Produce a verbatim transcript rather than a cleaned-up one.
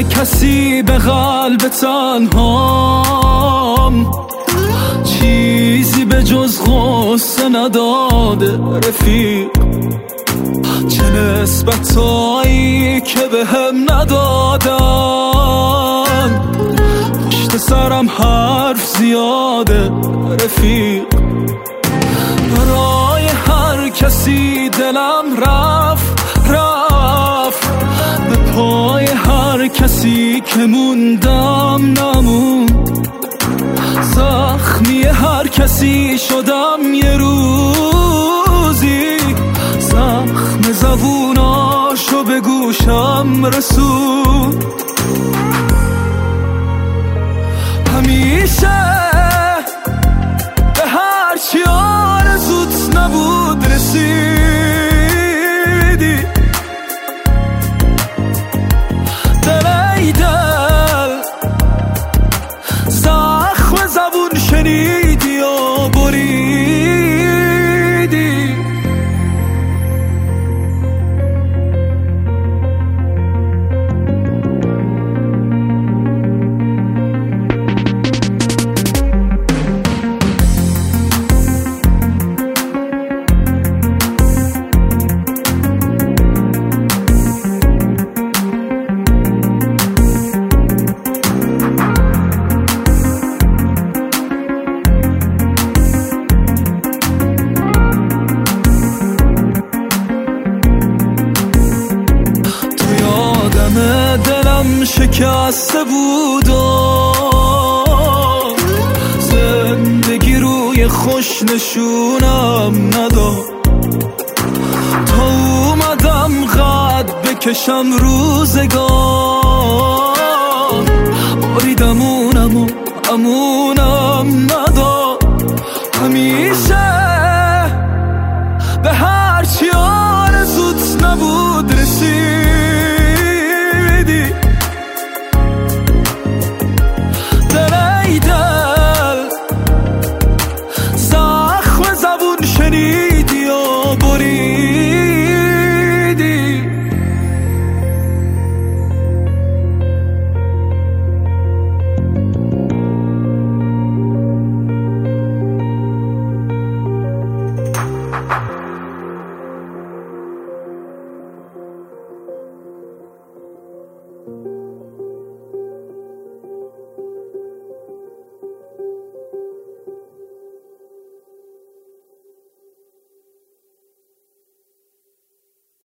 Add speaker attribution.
Speaker 1: کسی به قلب تنهام چیزی به جز غصه نداده رفیق. چه نسبتایی که به هم ندادن، پشت سرم حرف زیاده رفیق. برای هر کسی دلم رفت رفت، به پای هر کسی که موندم نموند. زخمی هر کسی شدم یه روزی، زخم زبوناشو به گوشم رسون. همیشه به هر چی آرزوت نبود رسیدی. دل ای دل زخم زبون شنیدی و بریدی. دلم شکسته بود و زندگی روی خوش نشونم نداد. تا اومدم قد بکشم روزگار، بریدم اونم و امونم نداد. همیشه